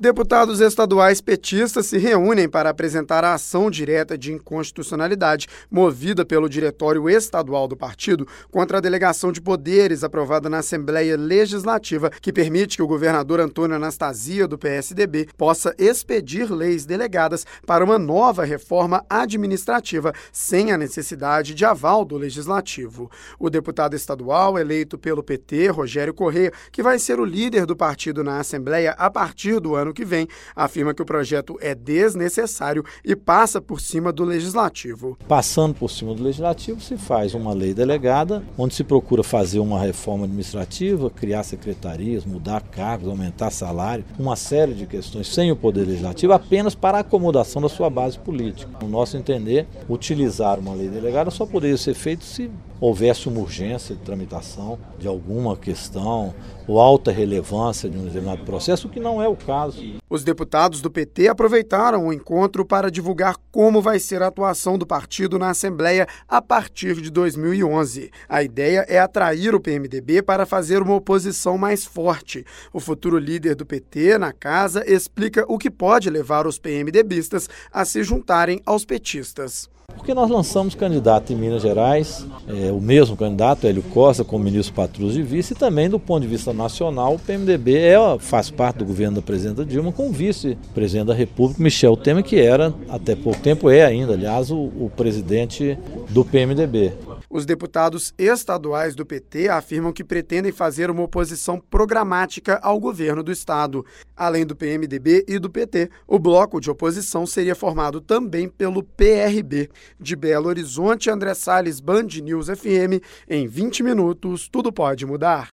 Deputados estaduais petistas se reúnem para apresentar a ação direta de inconstitucionalidade movida pelo Diretório Estadual do partido contra a delegação de poderes aprovada na Assembleia Legislativa, que permite que o governador Antônio Anastasia, do PSDB, possa expedir leis delegadas para uma nova reforma administrativa sem a necessidade de aval do Legislativo. O deputado estadual eleito pelo PT, Rogério Correia, que vai ser o líder do partido na Assembleia a partir do ano que vem, afirma que o projeto é desnecessário e passa por cima do Legislativo. Passando por cima do Legislativo, se faz uma lei delegada, onde se procura fazer uma reforma administrativa, criar secretarias, mudar cargos, aumentar salário, uma série de questões sem o Poder Legislativo, apenas para a acomodação da sua base política. No nosso entender, utilizar uma lei delegada só poderia ser feito se houvesse uma urgência de tramitação de alguma questão ou alta relevância de um determinado processo, o que não é o caso. Os deputados do PT aproveitaram o encontro para divulgar como vai ser a atuação do partido na Assembleia a partir de 2011. A ideia é atrair o PMDB para fazer uma oposição mais forte. O futuro líder do PT na casa explica o que pode levar os PMDBistas a se juntarem aos petistas. Porque nós lançamos candidato em Minas Gerais, o mesmo candidato, Hélio Costa, como ministro Patrus de vice, e também do ponto de vista nacional, o PMDB faz parte do governo da presidenta Dilma com o vice-presidente da República, Michel Temer, que era, até pouco tempo ainda, aliás, o presidente do PMDB. Os deputados estaduais do PT afirmam que pretendem fazer uma oposição programática ao governo do estado. Além do PMDB e do PT, o bloco de oposição seria formado também pelo PRB. De Belo Horizonte, André Salles, Band News FM. Em 20 minutos, tudo pode mudar.